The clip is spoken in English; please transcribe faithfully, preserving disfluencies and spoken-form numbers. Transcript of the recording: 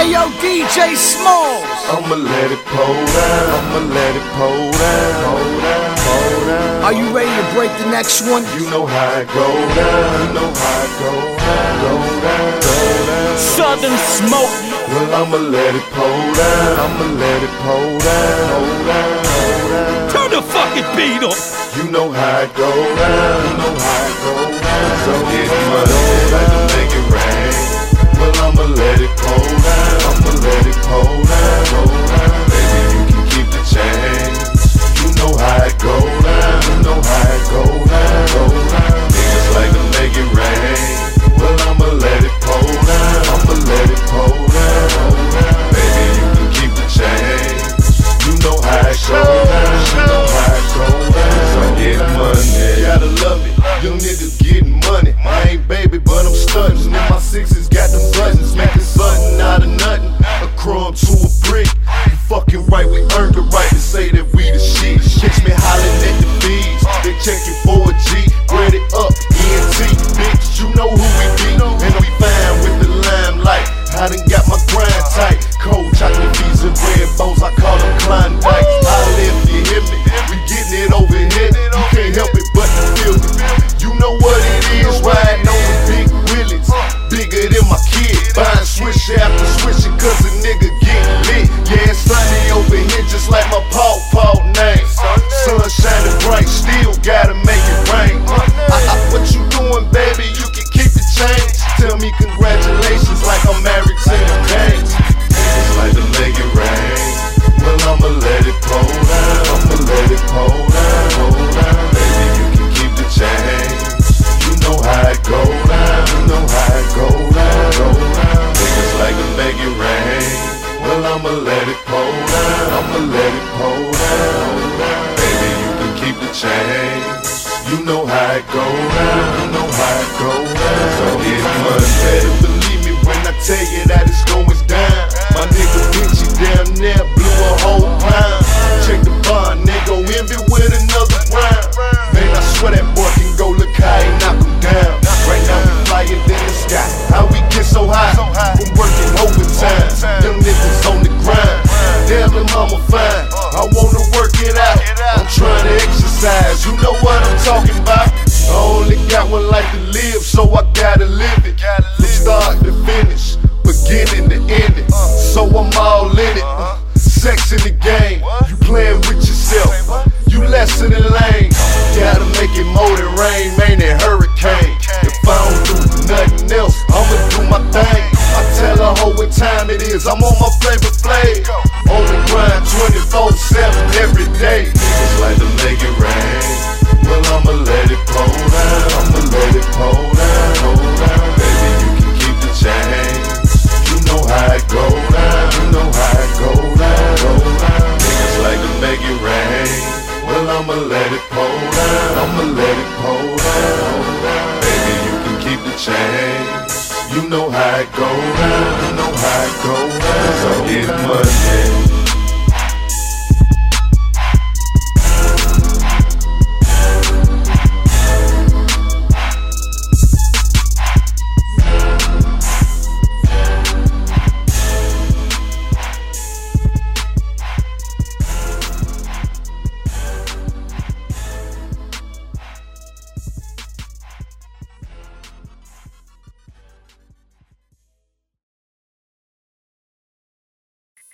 Ayo, D J Smalls. I'ma let it pour down, I'ma let it pour down, pour down, pour down. Are you ready to break the next one? You know how it go down, you know how it go down, go down, go down. Southern Smoke. Well, I'ma let it pour down, I'ma let it pour down, pour down, pour down. Turn the fucking beat up. You know how it go down, you know how it go down. So get money, like to make it rain. Well, I'ma let it pour down, I'ma let it pour down, go down. Baby, you can keep the change. You know how it go down, you know how it go down, go down. Niggas like to make it rain. Well, I'ma let it pour down, I'ma let it pour down, go down. Baby, you can keep the change. You know how it go down, you know how it go down. So get money, gotta love it. Young niggas getting money. I ain't baby, but I'm stuntin'. And my sixes got them buttons, making something out of nothing. A crumb to a brick. You fucking right, we earned the right to say that we the shit. Catch me hollering at the bees. They checking for a G. Bread it up, E N T, bitch. You know who we be, and we fine with the limelight. I done got my grind tight. Cold chocolate bees and red bows, I call them Klondike. Holla if you hear me, we getting it over here. You can't help it but to feel it. You know what it is, riding on the big wheelies. Bigger than my kid, buying switch after switch cause a nigga get lit. Yeah, it's sunny over here just like my paw paw name. Sun shining bright, still gotta make it rain. I, I, what you doing, baby? You can keep the change. Tell me congratulations like I'm married to the game. Niggas like to make it rain. Well, I'ma let it pour down, I'ma let it pour down, pour down. Baby, you can keep the change. You know how it go down, you know how it go down, go down. Niggas like to make it rain. Well, I'ma let it pour down, I'ma let it pour down. Baby, you can keep the change. You know how it go down, you know how it go down. So get money, better believe me when I tell you that it's going down. My nigga Vinci down there blew a whole pound. Check the bond, nigga, envy with another round. Man, I swear that boy can go look high and knock him down. Right now we flyin' in the sky. How we get so high? From working overtime. Them niggas on the grind. Damn, the mama fine. I wanna work it out. I'm trying to exercise. You know what I'm talking about? I only got one life to live, so I gotta live it. From start to finish, beginning to end it. So I'm all in it. Sex in the game. You playing with yourself. You less in the lane. Gotta make it more than rain, man, and hurricane. If I don't do nothing else, I'ma do my thing. I tell her hoe what time it is. I'm on my favorite flame. On the grind twenty-four seven every day. Niggas like to make it rain. Well, I'ma let it pour down, I'ma let it pour down, pour down. Baby, you can keep the change. You know how it go down, you know how it go down, go down. Niggas like to make it rain. Well, I'ma let it pour down, I'ma let it pour down. Baby, you can keep the change. You know how it go down, you know how it go down. So get money.